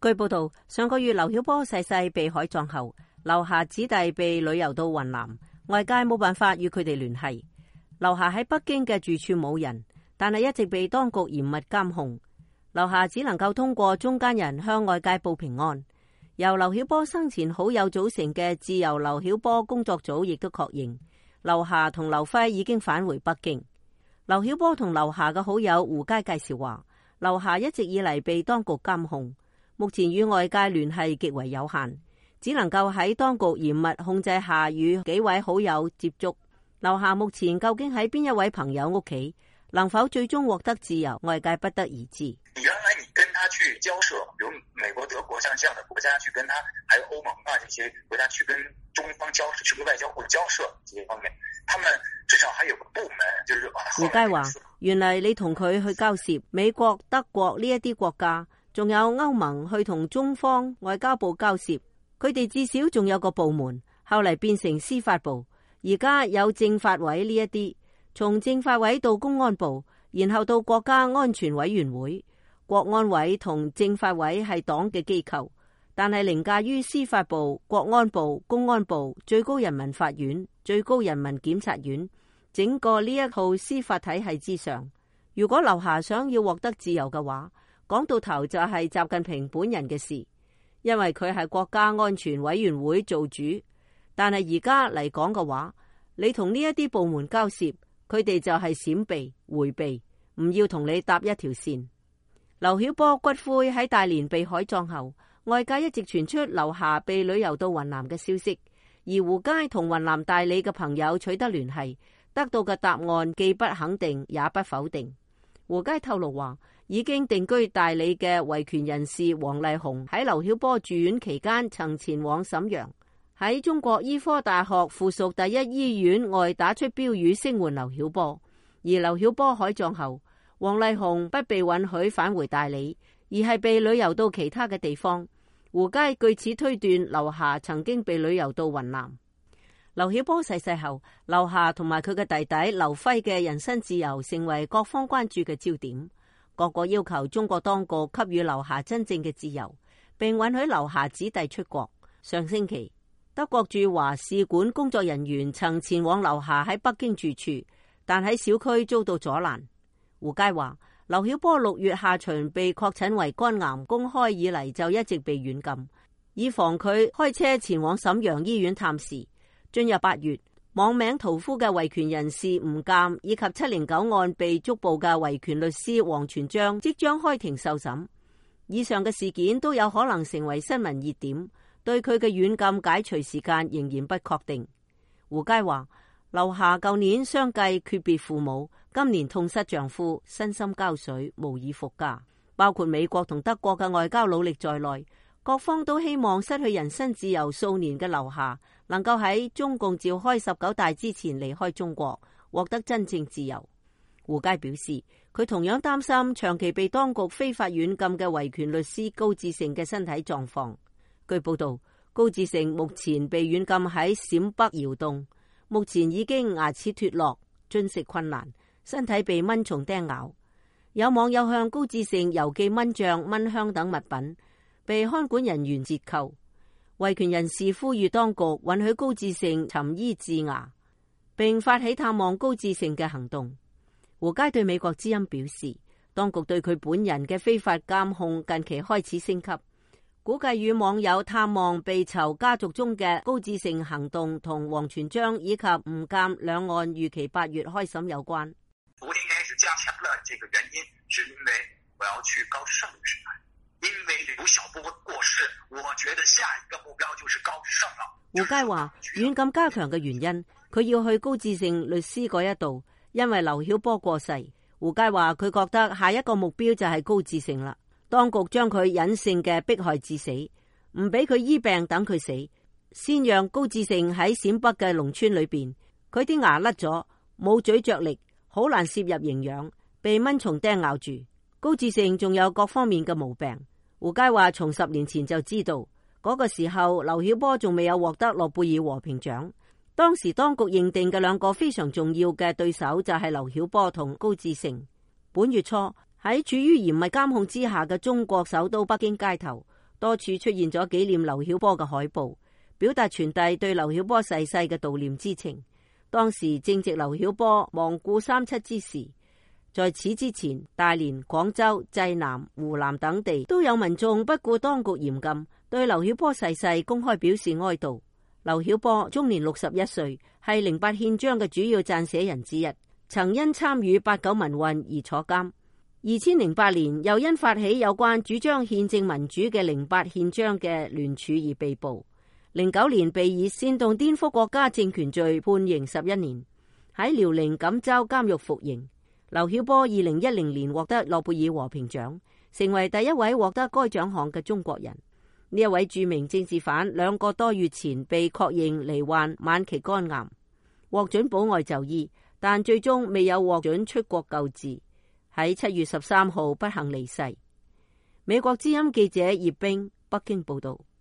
據報道，上個月劉曉波逝世被海葬後，劉霞子弟被旅遊到雲南，外界冇辦法與佢哋聯繫。劉霞喺北京嘅住處冇人，但係一直被當局嚴密監控。劉霞只能夠通過中間人向外界報平安。由劉曉波生前好友組成嘅自由劉曉波工作組亦都確認，劉霞同劉輝已經返回北京。劉曉波同劉霞嘅好友胡佳介紹話，劉霞一直以嚟被當局監控，目前與外界聯繫極為有限，只能夠喺當局嚴密控制下與幾位好友接觸。劉霞目前究竟喺邊一位朋友屋企，能否最終獲得自由，外界不得而知。 原來你跟他去交涉，比如美國、德國像這樣的國家去跟他，還有歐盟啊這些國家去跟中方交涉，去跟外交部交涉這些方面，他們至少還有個部門，就是胡佳話，原來你同佢去交涉，美國、德國呢一啲國家，仲有歐盟去同中方外交部交涉，佢哋至少仲有個部門，後嚟變成司法部，而家有政法委呢一啲，從政法委到公安部，然後到國家安全委員會。國安委同政法委係黨嘅機構，但係凌駕於司法部、國安部、公安部、最高人民法院、最高人民檢察院整個呢一套司法體系之上。如果劉霞想要獲得自由嘅話，講到頭就係習近平本人嘅事，因為佢係國家安全委員會做主。但係而家嚟講嘅話，你同呢一啲部門交涉，佢哋就係閃避、回避，唔要同你搭一條線。劉曉波骨灰喺大連被海葬後，外界一直傳出劉霞被旅遊到雲南嘅消息，而胡佳同雲南大理嘅朋友取得聯繫，得到嘅答案既不肯定也不否定。胡佳透露話，已經定居大理嘅維權人士王麗紅喺劉曉波住院期間曾前往瀋陽，喺中國醫科大學附屬第一醫院外打出標語聲援劉曉波。而劉曉波海葬後，王麗紅不被允許返回大理，而係被旅遊到其他嘅地方。胡佳據此推斷，劉霞曾經被旅遊到雲南。劉曉波逝世後，劉霞同埋佢嘅弟弟劉輝嘅人身自由成為各方關注嘅焦點。各國要求中國當局給予劉霞真正嘅自由，並允許劉霞子弟出國。上星期，德國駐華使館工作人員曾前往劉霞喺北京住處，但喺小區遭到阻攔。胡佳話，劉曉波6月下旬被確診為肝癌，公開以嚟就一直被軟禁，以防佢開車前往瀋陽醫院探視。進入8月，網名屠夫嘅維權人士吳鑑以及709案被捉捕嘅維權律師王全璋即將開庭受審。以上嘅事件都有可能成為新聞熱點，對佢嘅軟禁解除時間仍然不確定。胡佳話，劉霞舊年相繼訣別父母，今年痛失丈夫，身心交瘁，無以復加。包括美國同德國嘅外交努力在內，各方都希望失去人身自由數年嘅劉霞能夠喺中共召開19大之前離開中國，獲得真正自由。胡佳表示，佢同樣擔心長期被當局非法軟禁嘅維權律師高志盛嘅身體狀況。據報道，高志盛目前被軟禁喺陝北窯洞，目前已經牙齒脫落，進食困難，身體被蚊蟲叮咬。有網友向高志盛郵寄蚊帳、蚊香等物品，被看管人員截扣。維權人士呼籲當局允許高志盛尋醫治牙，並發起探望高志盛嘅行動。胡佳對美國之音表示，當局對佢本人嘅非法監控近期開始升級，估計與網友探望被囚家族中嘅高志盛行動同王全璋以及吳鑑兩案預期8月開審有關。 昨天開始加強了，這個原因是因為我要去高志勝律師那，因為劉曉波過世，我覺得下一個目標就是高志勝了。 胡佳話，軟禁加強嘅原因，佢要去高志勝律師嗰一度，因為劉曉波過世。胡佳話佢覺得下一個目標就係高志勝啦。當局將佢隱性嘅迫害致死，唔俾佢醫病等佢死，先讓高志勝喺陝北嘅農村裏邊，佢啲牙甩咗，冇咀嚼力，好難攝入營養，被蚊蟲叮咬住。高志勝仲有各方面嘅毛病。胡佳話從10年前就知道，嗰個時候劉曉波仲未有獲得諾貝爾和平獎，當時當局認定嘅2個非常重要嘅對手就係劉曉波同高志勝。本月初，喺處於嚴密監控之下嘅中國首都北京街頭， 多處出現咗紀念劉曉波嘅海報，表達傳遞對劉曉波逝世嘅悼念之情。當時正值劉曉波亡故37之時。在此之前，大連、廣州、濟南、湖南等地都有民眾不顧當局嚴禁，對劉曉波逝世公開表示哀悼。劉曉波終年61歲，係08憲章嘅主要撰寫人之一，曾因參與89民運而坐監。2008年又因發起有關主張憲政民主嘅08憲章嘅聯署而被捕。09年被以煽動顛覆國家政權罪判刑11年，喺遼寧錦州監獄服刑。劉曉波2010年獲得諾貝爾和平獎，成為第一位獲得該獎項嘅中國人。呢一位著名政治犯2個多月前被確認罹患晚期肝癌，獲准保外就醫，但最終未有獲准出國救治，喺7月13號不幸離世。美國之音記者葉冰北京報道。